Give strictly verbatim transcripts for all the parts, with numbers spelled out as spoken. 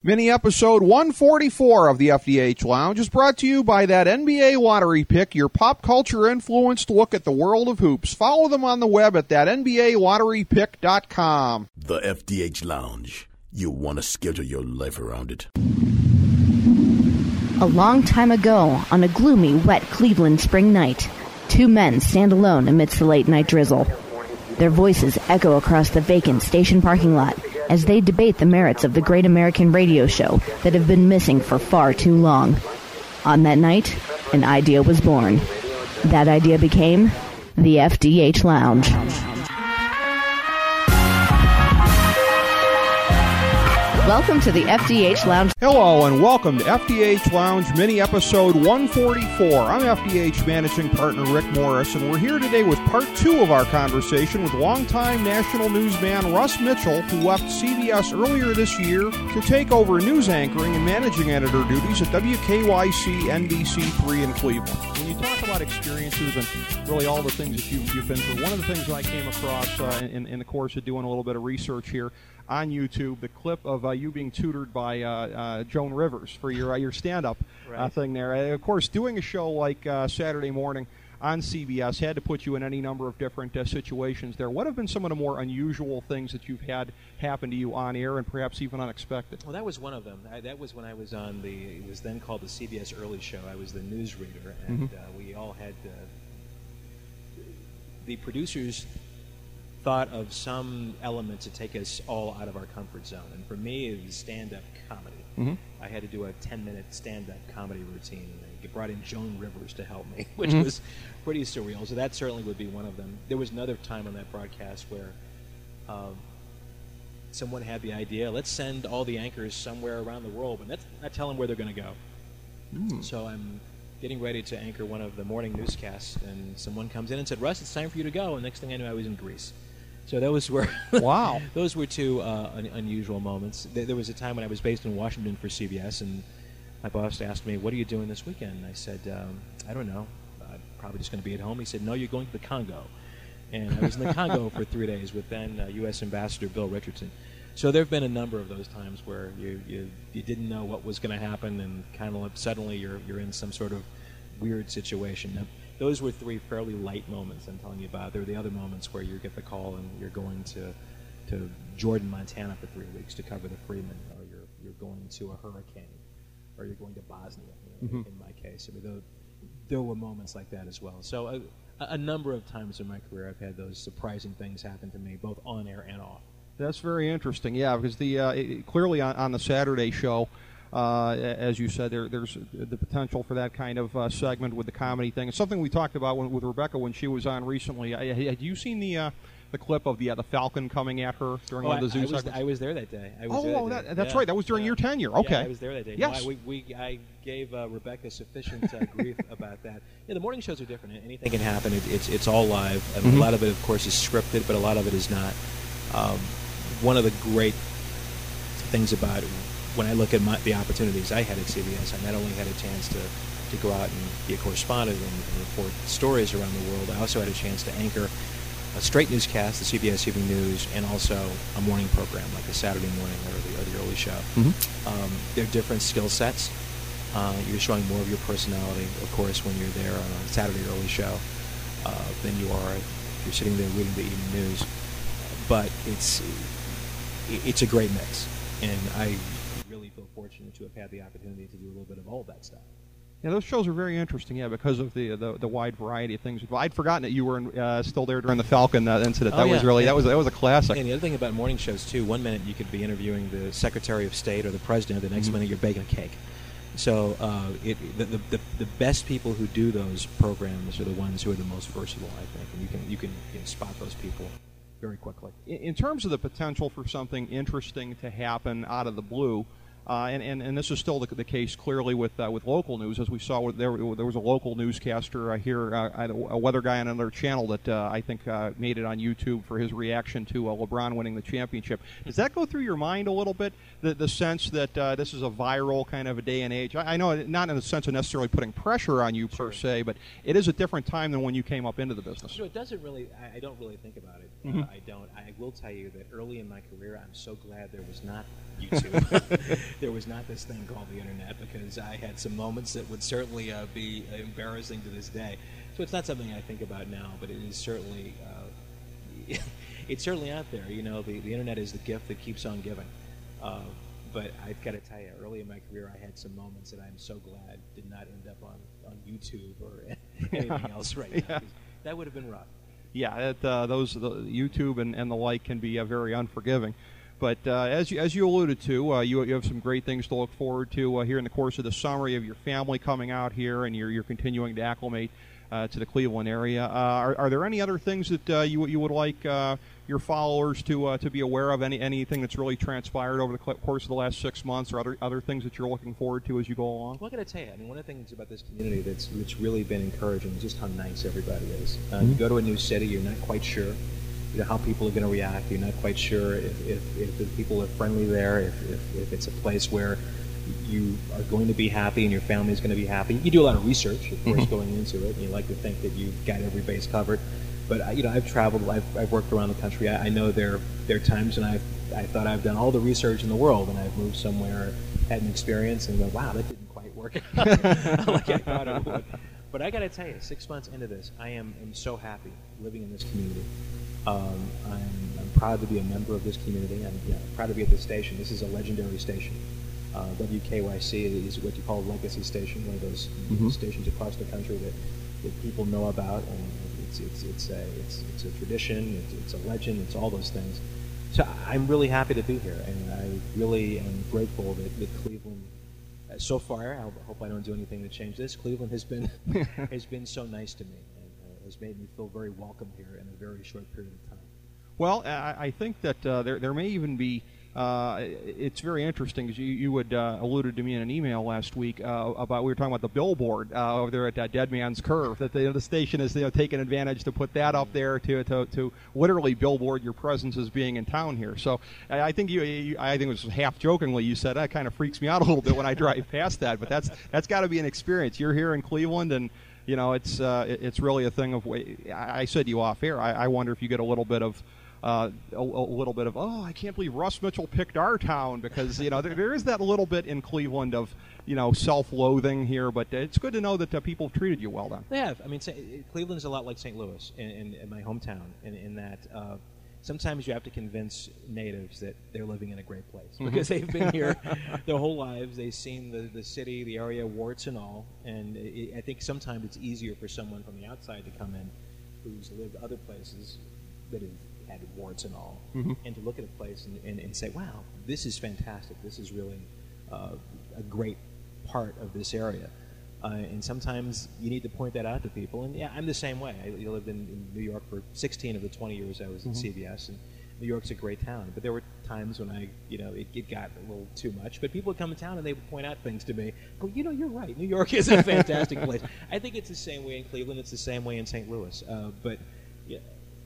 Mini episode one forty-four of the F D H Lounge is brought to you by that N B A lottery pick, your pop culture influenced look at the world of hoops. Follow them on the web at that N B A lottery pick dot com. The F D H Lounge. You want to schedule your life around it. A long time ago, on a gloomy, wet Cleveland spring night, two men stand alone amidst the late-night drizzle. Their voices echo across the vacant station parking lot as they debate the merits of the great American radio show that have been missing for far too long. On that night, an idea was born. That idea became the F D H Lounge. Welcome to the F D H Lounge. Hello and welcome to F D H Lounge mini episode one forty-four. I'm F D H managing partner Rick Morris, and we're here today with part two of our conversation with longtime national newsman Russ Mitchell, who left C B S earlier this year to take over news anchoring and managing editor duties at W K Y C N B C three in Cleveland. When you talk about experiences and really all the things that you've, you've been through, one of the things that I came across uh, in, in the course of doing a little bit of research here on YouTube, the clip of uh, you being tutored by uh, uh, Joan Rivers for your uh, your stand-up right. uh, thing there. Uh, of course, doing a show like uh, Saturday Morning on C B S had to put you in any number of different uh, situations there. What have been some of the more unusual things that you've had happen to you on air and perhaps even unexpected? Well, that was one of them. I, that was when I was on the, it was then called the C B S Early Show. I was the newsreader, and mm-hmm. uh, we all had, uh, the producers thought of some element to take us all out of our comfort zone. And for me, it was stand-up comedy. Mm-hmm. I had to do a ten-minute stand-up comedy routine. And I brought in Joan Rivers to help me, which mm-hmm. was pretty surreal. So that certainly would be one of them. There was another time on that broadcast where um, someone had the idea, let's send all the anchors somewhere around the world, but let's not tell them where they're going to go. Mm. So I'm getting ready to anchor one of the morning newscasts, and someone comes in and said, Russ, it's time for you to go. And next thing I knew, I was in Greece. So those were wow. those were two uh, un- unusual moments. There was a time when I was based in Washington for C B S, and my boss asked me, "What are you doing this weekend?" I said, um, "I don't know. I'm probably just going to be at home." He said, "No, you're going to the Congo." And I was in the Congo for three days with then uh, U S Ambassador Bill Richardson. So there have been a number of those times where you you, you didn't know what was going to happen, and kind of suddenly you're you're in some sort of weird situation. Now, those were three fairly light moments I'm telling you about. There were the other moments where you get the call and you're going to to Jordan, Montana for three weeks to cover the Freeman, or you're you're going to a hurricane, or you're going to Bosnia, you know, mm-hmm. in my case. I mean, there, there were moments like that as well. So a, a number of times in my career I've had those surprising things happen to me, both on air and off. That's very interesting, yeah, because the uh, it, clearly on, on the Saturday show, Uh, as you said, there, there's the potential for that kind of uh, segment with the comedy thing. It's something we talked about when, with Rebecca when she was on recently. I, had you seen the uh, the clip of the uh, the Falcon coming at her during oh, one of the zoo I, I segments? Was, I was there that day. I was oh, there that oh day. That, that's yeah. right. That was during yeah. your tenure. Okay. Yeah, I was there that day. Yes. No, I, we, we, I gave uh, Rebecca sufficient uh, grief about that. Yeah, the morning shows are different. Anything can happen. It, it's it's all live. I mean, mm-hmm. A lot of it, of course, is scripted, but a lot of it is not. Um, one of the great things about it, when I look at my, the opportunities I had at C B S, I not only had a chance to, to go out and be a correspondent and, and report stories around the world, I also had a chance to anchor a straight newscast, the C B S Evening News, and also a morning program like a Saturday morning or the, or the early show. Mm-hmm. Um, they're different skill sets. Uh, you're showing more of your personality, of course, when you're there on a Saturday early show uh, than you are if you're sitting there reading the evening news. But it's it's a great mix, and I really feel fortunate to have had the opportunity to do a little bit of all that stuff. Yeah, those shows are very interesting, yeah, because of the the, the wide variety of things. I'd forgotten that you were uh, still there during the Falcon uh, incident. Oh, that yeah. was really yeah. that was that was a classic. And the other thing about morning shows too, one minute you could be interviewing the Secretary of State or the President, the next mm-hmm. minute you're baking a cake. So uh, it, the, the the best people who do those programs are the ones who are the most versatile, I think, and you can you can, you can spot those people very quickly. In, in terms of the potential for something interesting to happen out of the blue. Uh, and, and, and this is still the, the case clearly with uh, with local news, as we saw with, there there was a local newscaster uh, here, uh, a weather guy on another channel that uh, I think uh, made it on YouTube for his reaction to uh, LeBron winning the championship. Does that go through your mind a little bit, the, the sense that uh, this is a viral kind of a day and age? I, I know not in the sense of necessarily putting pressure on you per sure. se, but it is a different time than when you came up into the business. You know, it doesn't really, I, I don't really think about it. Mm-hmm. Uh, I don't. I will tell you that early in my career, I'm so glad there was not YouTube. there was not this thing called the internet, because I had some moments that would certainly uh, be embarrassing to this day. So it's not something I think about now, but it is certainly uh, it's certainly out there. You know, the, the internet is the gift that keeps on giving. Uh, but I've got to tell you, early in my career, I had some moments that I'm so glad did not end up on, on YouTube or anything else right now. Yeah. That would have been rough. Yeah, it, uh, those the YouTube and, and the like can be uh, very unforgiving. But uh, as you as you alluded to, uh, you you have some great things to look forward to uh, here in the course of the summer. You have your family coming out here, and you're you're continuing to acclimate uh, to the Cleveland area. Uh, are, are there any other things that uh, you you would like uh, your followers to uh, to be aware of? Any anything that's really transpired over the course of the last six months, or other other things that you're looking forward to as you go along? Well, I got to tell you, I mean, one of the things about this community that's that's really been encouraging is just how nice everybody is. Uh, Mm-hmm. You go to a new city, you're not quite sure, you know, how people are going to react. You're not quite sure if, if, if the people are friendly there, if, if, if it's a place where you are going to be happy and your family is going to be happy. You do a lot of research, of course, Mm-hmm. going into it, and you like to think that you've got every base covered. But uh, you know, I've traveled, I've, I've worked around the country. I, I know there there are times when I've I thought I've done all the research in the world, and I've moved somewhere, had an experience, and go, wow, that didn't quite work out like I thought it would. But I got to tell you, six months into this, I am, am so happy living in this community. Um, I'm, I'm proud to be a member of this community. I'm you know, proud to be at this station. This is a legendary station. Uh, W K Y C is what you call a legacy station, one of those Mhm. stations across the country that, that people know about, and it's it's it's a it's, it's a tradition. It's, it's a legend. It's all those things. So I'm really happy to be here, and I really am grateful that, that Cleveland. Uh, so far, I hope I don't do anything to change this. Cleveland has been has been so nice to me, and uh, has made me feel very welcome here in a very short period of time. Well, I, I think that uh, there there may even be. Uh, it's very interesting, as you, you had uh, alluded to me in an email last week uh, about, we were talking about the billboard uh, over there at uh, Dead Man's Curve, that the, the station is you know, taking advantage to put that up there to, to to literally billboard your presence as being in town here. So I, I think you, you, I think it was half jokingly you said that kind of freaks me out a little bit when I drive past that, but that's that's got to be an experience. You're here in Cleveland, and you know it's uh, it, it's really a thing of. I, I said to you off air. I, I wonder if you get a little bit of. Uh, a, a little bit of, oh, I can't believe Russ Mitchell picked our town, because, you know, there, there is that little bit in Cleveland of, you know, self-loathing here, but it's good to know that uh, people have treated you well then. They have. I mean, Sa- Cleveland's a lot like Saint Louis in, in, in my hometown, in, in that uh, sometimes you have to convince natives that they're living in a great place, because they've been here their whole lives. They've seen the, the city, the area, warts and all, and it, I think sometimes it's easier for someone from the outside to come in who's lived other places that have had warts and all, Mhm. and to look at a place and, and, and say, wow, this is fantastic. This is really uh, a great part of this area. Uh, and sometimes you need to point that out to people. And yeah, I'm the same way. I lived in, in New York for sixteen of the twenty years I was at C B S, and New York's a great town. But there were times when I, you know, it, it got a little too much. But people would come in town and they would point out things to me. Go, you know, you're right. New York is a fantastic place. I think it's the same way in Cleveland. It's the same way in Saint Louis. Uh, but yeah.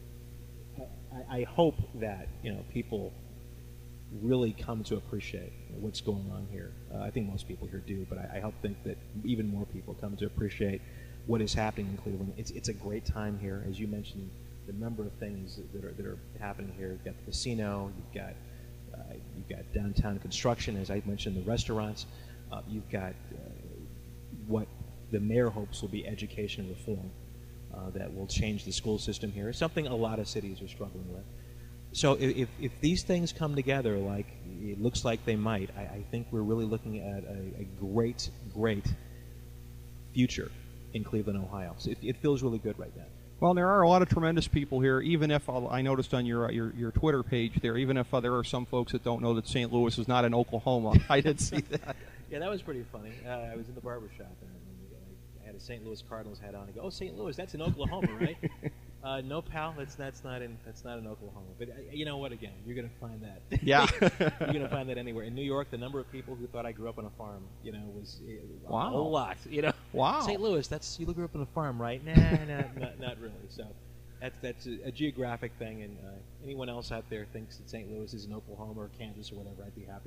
I, I hope that you know people really come to appreciate what's going on here. Uh, I think most people here do, but I, I hope think that even more people come to appreciate what is happening in Cleveland. It's it's a great time here, as you mentioned. The number of things that are that are happening here. You've got the casino. You've got uh, you've got downtown construction, as I mentioned, the restaurants. Uh, you've got uh, what the mayor hopes will be education reform. Uh, that will change the school system here, something a lot of cities are struggling with. So if, if these things come together like it looks like they might, I, I think we're really looking at a, a great, great future in Cleveland, Ohio. So it, it feels really good right now. Well, there are a lot of tremendous people here, even if uh, I noticed on your, uh, your your Twitter page there, even if uh, there are some folks that don't know that Saint Louis is not in Oklahoma. I did see that. Yeah, that was pretty funny. Uh, I was in the barber shop and I had a Saint Louis Cardinals hat on. I go, oh, Saint Louis, that's in Oklahoma, right? uh, no, pal, that's that's not in that's not in Oklahoma. But uh, you know what? Again, you're going to find that. Yeah, you're going to find that anywhere. In New York, the number of people who thought I grew up on a farm, you know, was uh, wow. a whole lot. You know, wow. Saint Louis, that's you grew up on a farm, right? Nah, nah, not, not really. So that's that's a, a geographic thing. And uh, anyone else out there thinks that Saint Louis is in Oklahoma or Kansas or whatever, I'd be happy to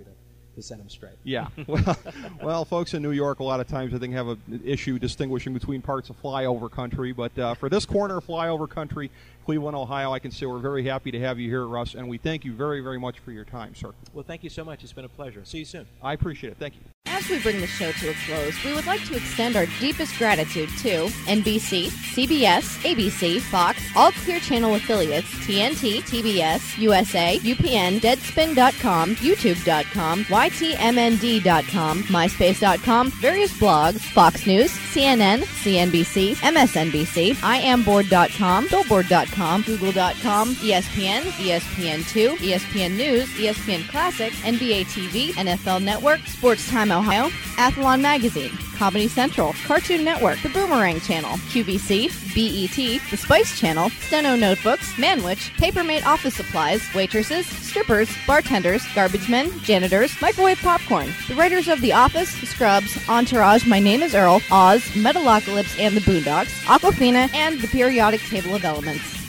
to set them straight. Yeah. Well, well, folks in New York a lot of times I think have an issue distinguishing between parts of flyover country. But uh, for this corner of flyover country, Cleveland, Ohio, I can say we're very happy to have you here, Russ, and we thank you very, very much for your time, sir. Well, thank you so much. It's been a pleasure. See you soon. I appreciate it. Thank you. As we bring the show to a close, we would like to extend our deepest gratitude to N B C, C B S, A B C, Fox, all Clear Channel affiliates, T N T, T B S, U S A, U P N, Deadspin dot com, YouTube dot com, Y T M N D dot com, MySpace dot com, various blogs, Fox News, C N N, C N B C, M S N B C, I am board dot com, Billboard dot com, Google dot com, E S P N, E S P N two, E S P N News, E S P N Classic, N B A T V, N F L Network, Sports Time Ohio, Athlon Magazine, Comedy Central, Cartoon Network, The Boomerang Channel, Q V C, B E T, The Spice Channel, Steno Notebooks, Manwich, Papermate Office Supplies, waitresses, strippers, bartenders, garbage men, janitors, microwave popcorn, the writers of The Office, Scrubs, Entourage, My Name is Earl, Oz, Metalocalypse and the Boondocks, Aquafina, and the Periodic Table of Elements.